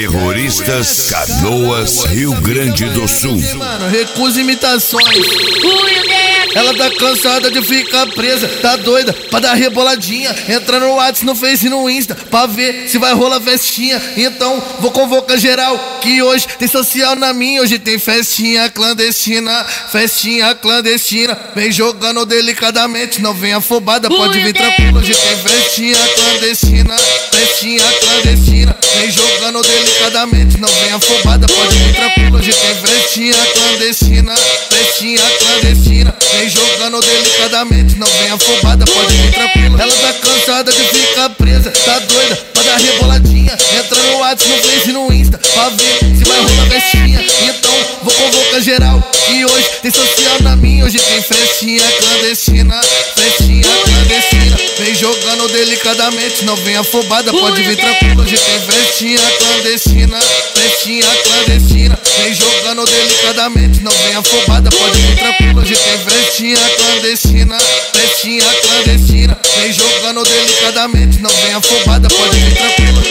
Terroristas Canoas, Rio Grande do Sul. Mano, recusa imitações. Ela tá cansada de ficar presa, tá doida pra dar reboladinha. Entra no WhatsApp, no Face e no Insta pra ver se vai rolar festinha. Então vou convocar geral, que hoje tem social na minha. Hoje tem festinha clandestina, festinha clandestina. Vem jogando delicadamente, não vem afobada, pode vir tranquilo. Hoje tem festinha clandestina, festinha clandestina. Vem jogando delicadamente, não vem afobada, pode vir tranquilo. Hoje tem festinha clandestina, festinha clandestina. Vem jogando delicadamente, não vem afobada, pode vir tranquilo. Ela tá cansada de ficar presa, tá doida pra dar reboladinha. Entra no WhatsApp, no Face e no Insta pra ver se vai rolar festinha. Então vou convocar geral, que hoje tem social na minha. Hoje tem festinha clandestina, festinha clandestina. Vem jogando delicadamente, não vem afobada, pode vir tranquilo. Hoje tem festinha clandestina, festinha clandestina. Vem jogando delicadamente, não vem afobada, pode vir tranquilo. Hoje tem festinha clandestina, festinha clandestina. Vem jogando delicadamente, não vem afobada, pode vir tranquilo.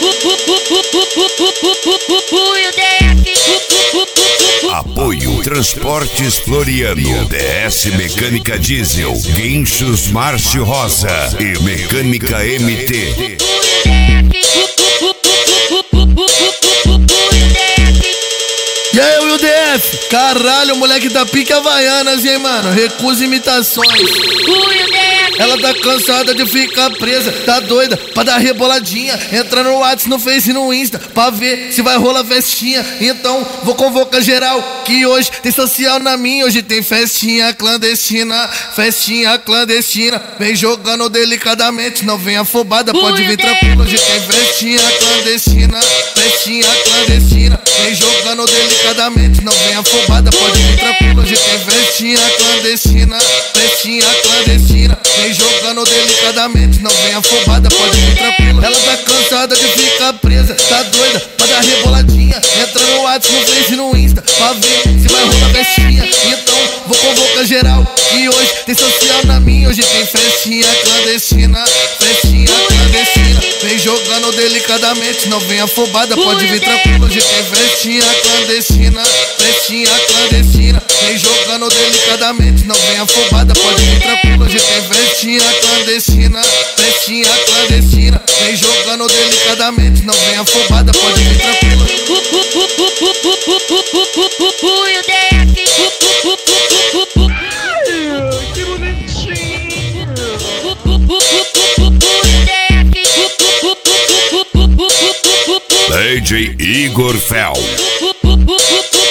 Apoio Transportes Floriano, DS Mecânica Diesel, Guinchos Márcio Rosa e Mecânica MT. E aí, Will DF? Caralho, moleque da pique Havaianas, hein, mano? Recusa imitações. Ela tá cansada de ficar presa, tá doida pra dar reboladinha. Entra no WhatsApp, no Face e no Insta pra ver se vai rolar festinha. Então vou convocar geral, que hoje tem social na minha. Hoje tem festinha clandestina, festinha clandestina. Vem jogando delicadamente, não vem afobada, pode vir tranquilo. Hoje tem festinha clandestina, festinha clandestina. Vem jogando delicadamente, não vem afobada, pode vir tranquilo. Hoje tem festinha clandestina, festinha clandestina. Vem jogando delicadamente, não vem afobada, pode vir tranquilo. Ela tá cansada de ficar presa, tá doida pra dar reboladinha. Entra no WhatsApp, no Face e no Insta pra ver se vai rolar festinha. Então vou convocar geral, que hoje tem social na minha. Hoje tem festinha clandestina, festinha clandestina. Vem jogando delicadamente, não vem afobada, pode vir tranquilo. Hoje tem festinha clandestina, festinha clandestina. Vem jogando delicadamente, não vem afobada, pode vir tranquilo. Hoje tem festinha clandestina, festinha clandestina. Vem jogando delicadamente, não vem afobada, pode vir tranquilo. Que bonitinho. DJ Igor Fel.